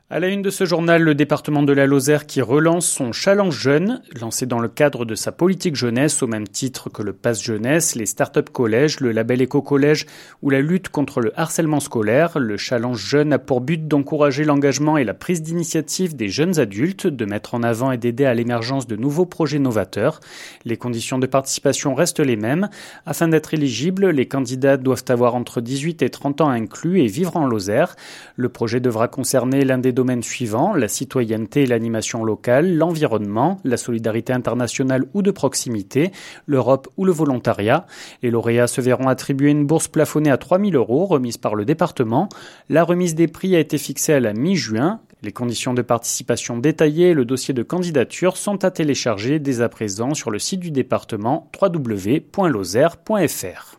À la une de ce journal, le département de la Lozère qui relance son Challenge Jeune, lancé dans le cadre de sa politique jeunesse au même titre que le Pass Jeunesse, les start-up collèges, le label éco-collège ou la lutte contre le harcèlement scolaire. Le Challenge Jeune a pour but d'encourager l'engagement et la prise d'initiative des jeunes adultes, de mettre en avant et d'aider à l'émergence de nouveaux projets novateurs. Les conditions de participation restent les mêmes. Afin d'être éligibles, les candidats doivent avoir entre 18 et 30 ans inclus et vivre en Lozère. Le projet devra concerner l'un des domaines suivants, la citoyenneté et l'animation locale, l'environnement, la solidarité internationale ou de proximité, l'Europe ou le volontariat. Les lauréats se verront attribuer une bourse plafonnée à 3 000 € remise par le département. La remise des prix a été fixée à la mi-juin. Les conditions de participation détaillées et le dossier de candidature sont à télécharger dès à présent sur le site du département www.lozère.fr.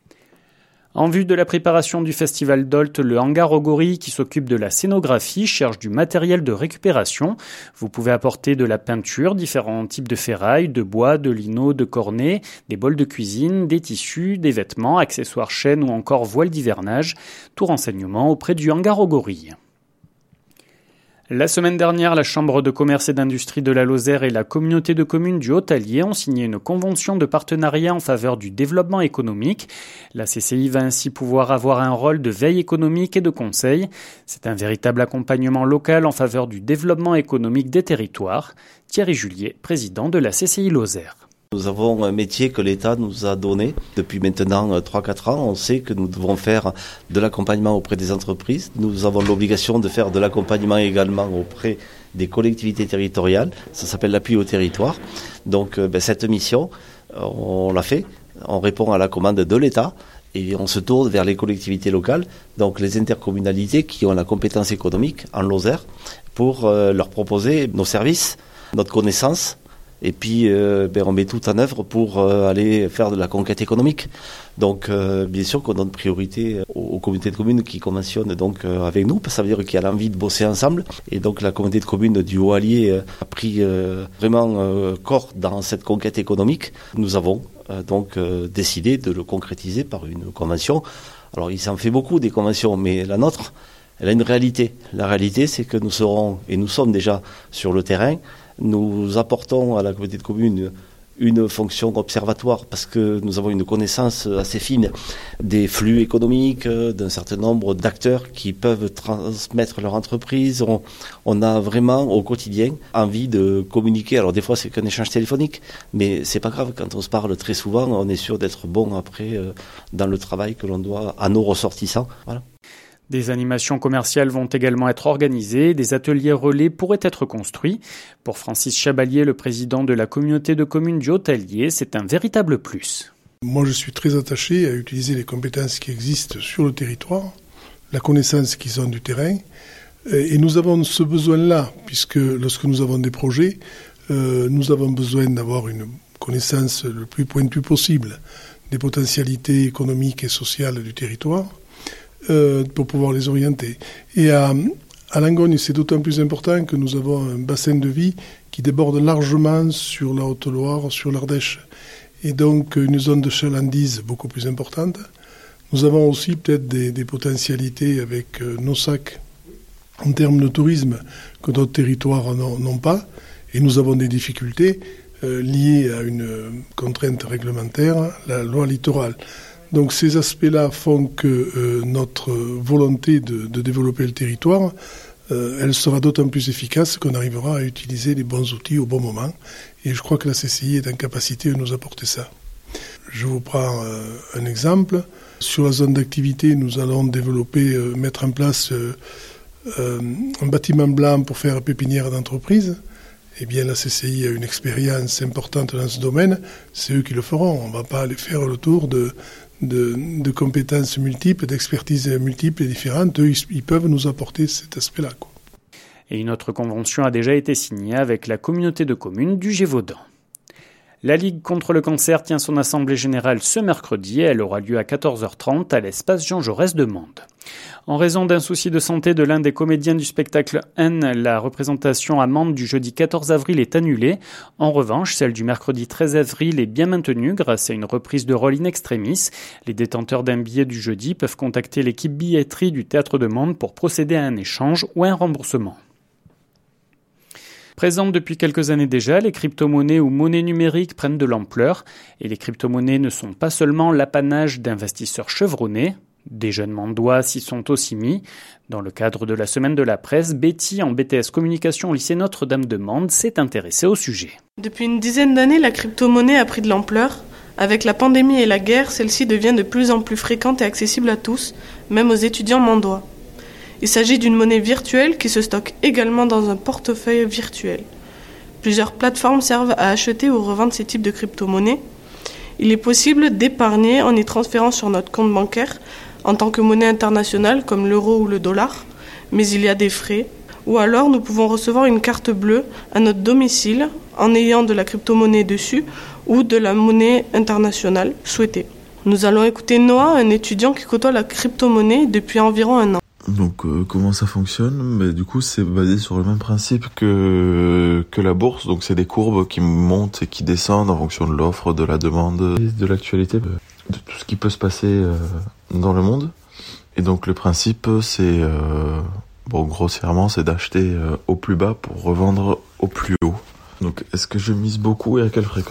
En vue de la préparation du festival d'Olt, le hangar Ogori qui s'occupe de la scénographie cherche du matériel de récupération. Vous pouvez apporter de la peinture, différents types de ferraille, de bois, de lino, de cornet, des bols de cuisine, des tissus, des vêtements, accessoires chaînes ou encore voiles d'hivernage. Tout renseignement auprès du hangar Ogori. La semaine dernière, la Chambre de commerce et d'industrie de la Lozère et la communauté de communes du Haut-Allier ont signé une convention de partenariat en faveur du développement économique. La CCI va ainsi pouvoir avoir un rôle de veille économique et de conseil. C'est un véritable accompagnement local en faveur du développement économique des territoires. Thierry Julier, président de la CCI Lozère. Nous avons un métier que l'État nous a donné depuis maintenant 3-4 ans. On sait que nous devons faire de l'accompagnement auprès des entreprises. Nous avons l'obligation de faire de l'accompagnement également auprès des collectivités territoriales. Ça s'appelle l'appui au territoire. Donc cette mission, on l'a fait. On répond à la commande de l'État et on se tourne vers les collectivités locales, donc les intercommunalités qui ont la compétence économique en Lozère, pour leur proposer nos services, notre connaissance. Et puis, on met tout en œuvre pour aller faire de la conquête économique. Donc, bien sûr qu'on donne priorité aux communautés de communes qui conventionnent donc avec nous. Ça veut dire qu'il y a l'envie de bosser ensemble. Et donc, la communauté de communes du Haut-Allier a pris vraiment corps dans cette conquête économique. Nous avons donc décidé de le concrétiser par une convention. Alors, il s'en fait beaucoup des conventions, mais la nôtre, elle a une réalité. La réalité, c'est que nous serons, et nous sommes déjà sur le terrain, nous apportons à la communauté de communes une fonction observatoire parce que nous avons une connaissance assez fine des flux économiques, d'un certain nombre d'acteurs qui peuvent transmettre leur entreprise. On a vraiment au quotidien envie de communiquer. Alors des fois c'est qu'un échange téléphonique, mais c'est pas grave. Quand on se parle très souvent, on est sûr d'être bon après dans le travail que l'on doit à nos ressortissants. Voilà. Des animations commerciales vont également être organisées, des ateliers relais pourraient être construits. Pour Francis Chabalier, le président de la communauté de communes du Haut-Allier, c'est un véritable plus. Moi, je suis très attaché à utiliser les compétences qui existent sur le territoire, la connaissance qu'ils ont du terrain. Et nous avons ce besoin-là, puisque lorsque nous avons des projets, nous avons besoin d'avoir une connaissance le plus pointue possible des potentialités économiques et sociales du territoire. Pour pouvoir les orienter. Et à Langogne, c'est d'autant plus important que nous avons un bassin de vie qui déborde largement sur la Haute-Loire, sur l'Ardèche, et donc une zone de chalandise beaucoup plus importante. Nous avons aussi peut-être des potentialités avec nos sacs en termes de tourisme que d'autres territoires n'ont pas, et nous avons des difficultés liées à une contrainte réglementaire, la loi littorale. Donc ces aspects-là font que notre volonté de développer le territoire, elle sera d'autant plus efficace qu'on arrivera à utiliser les bons outils au bon moment. Et je crois que la CCI est en capacité de nous apporter ça. Je vous prends un exemple. Sur la zone d'activité, nous allons développer, mettre en place un bâtiment blanc pour faire pépinière d'entreprise. Eh bien, la CCI a une expérience importante dans ce domaine. C'est eux qui le feront. On ne va pas aller faire le tour de compétences multiples, d'expertises multiples et différentes. Eux, ils peuvent nous apporter cet aspect-là, quoi. Et une autre convention a déjà été signée avec la communauté de communes du Gévaudan. La Ligue contre le cancer tient son assemblée générale ce mercredi. Elle aura lieu à 14h30 à l'espace Jean Jaurès de Mende. En raison d'un souci de santé de l'un des comédiens du spectacle N, la représentation à Mende du jeudi 14 avril est annulée. En revanche, celle du mercredi 13 avril est bien maintenue grâce à une reprise de rôle in extremis. Les détenteurs d'un billet du jeudi peuvent contacter l'équipe billetterie du Théâtre de Mende pour procéder à un échange ou à un remboursement. Présentes depuis quelques années déjà, les crypto-monnaies ou monnaies numériques prennent de l'ampleur. Et les crypto-monnaies ne sont pas seulement l'apanage d'investisseurs chevronnés. Des jeunes mandois s'y sont aussi mis. Dans le cadre de la semaine de la presse, Betty, en BTS Communication au lycée Notre-Dame de Mende, s'est intéressée au sujet. Depuis une dizaine d'années, la crypto-monnaie a pris de l'ampleur. Avec la pandémie et la guerre, celle-ci devient de plus en plus fréquente et accessible à tous, même aux étudiants mandois. Il s'agit d'une monnaie virtuelle qui se stocke également dans un portefeuille virtuel. Plusieurs plateformes servent à acheter ou revendre ces types de crypto-monnaies. Il est possible d'épargner en y transférant sur notre compte bancaire en tant que monnaie internationale comme l'euro ou le dollar, mais il y a des frais. Ou alors nous pouvons recevoir une carte bleue à notre domicile en ayant de la crypto-monnaie dessus ou de la monnaie internationale souhaitée. Nous allons écouter Noah, un étudiant qui côtoie la crypto-monnaie depuis environ 1 an. Donc comment ça fonctionne ? Du coup c'est basé sur le même principe que la bourse, donc c'est des courbes qui montent et qui descendent en fonction de l'offre, de la demande, de l'actualité, de tout ce qui peut se passer dans le monde. Et donc le principe c'est, grossièrement c'est d'acheter au plus bas pour revendre au plus haut. Donc est-ce que je mise beaucoup et à quelle fréquence ?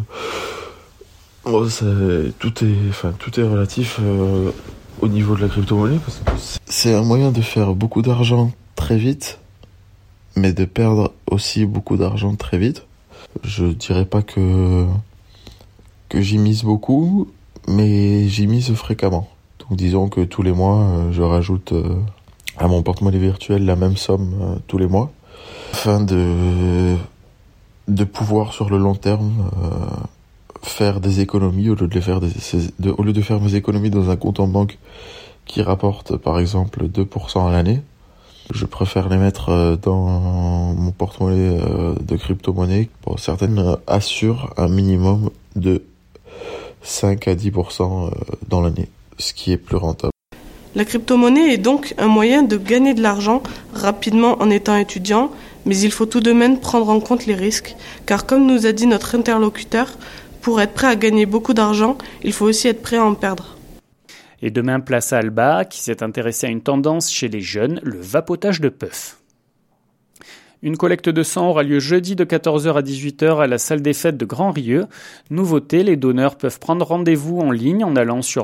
Tout est relatif au niveau de la crypto-monnaie, parce que c'est un moyen de faire beaucoup d'argent très vite, mais de perdre aussi beaucoup d'argent très vite. Je dirais pas que j'y mise beaucoup, mais j'y mise fréquemment. Donc disons que tous les mois, je rajoute à mon porte-monnaie virtuel la même somme tous les mois, afin de pouvoir sur le long terme faire des économies au lieu de faire mes économies dans un compte en banque qui rapporte par exemple 2% à l'année. Je préfère les mettre dans mon porte-monnaie de crypto-monnaie. Certaines assurent un minimum de 5 à 10% dans l'année, ce qui est plus rentable. La crypto-monnaie est donc un moyen de gagner de l'argent rapidement en étant étudiant, mais il faut tout de même prendre en compte les risques, car comme nous a dit notre interlocuteur, pour être prêt à gagner beaucoup d'argent, il faut aussi être prêt à en perdre. Et demain, place à Alba, qui s'est intéressé à une tendance chez les jeunes, le vapotage de puff. Une collecte de sang aura lieu jeudi de 14h à 18h à la salle des fêtes de Grand-Rieux. Nouveauté, les donneurs peuvent prendre rendez-vous en ligne en allant sur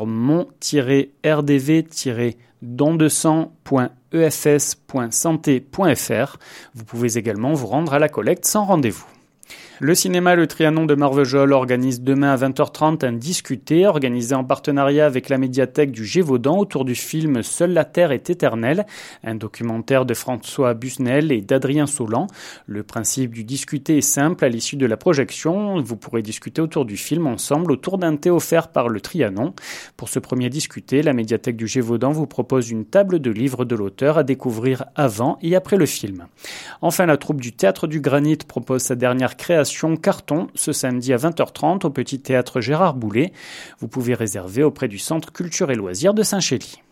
mon-rdv-dondesang.efs.santé.fr. Vous pouvez également vous rendre à la collecte sans rendez-vous. Le cinéma Le Trianon de Marvejols organise demain à 20h30 un discuté organisé en partenariat avec la médiathèque du Gévaudan autour du film Seule la Terre est éternelle, un documentaire de François Busnel et d'Adrien Solan. Le principe du discuté est simple. À l'issue de la projection, vous pourrez discuter autour du film ensemble autour d'un thé offert par Le Trianon. Pour ce premier discuté, la médiathèque du Gévaudan vous propose une table de livres de l'auteur à découvrir avant et après le film. Enfin, la troupe du Théâtre du Granit propose sa dernière création Carton ce samedi à 20h30 au Petit Théâtre Gérard Boulet. Vous pouvez réserver auprès du Centre Culture et Loisirs de Saint-Chély.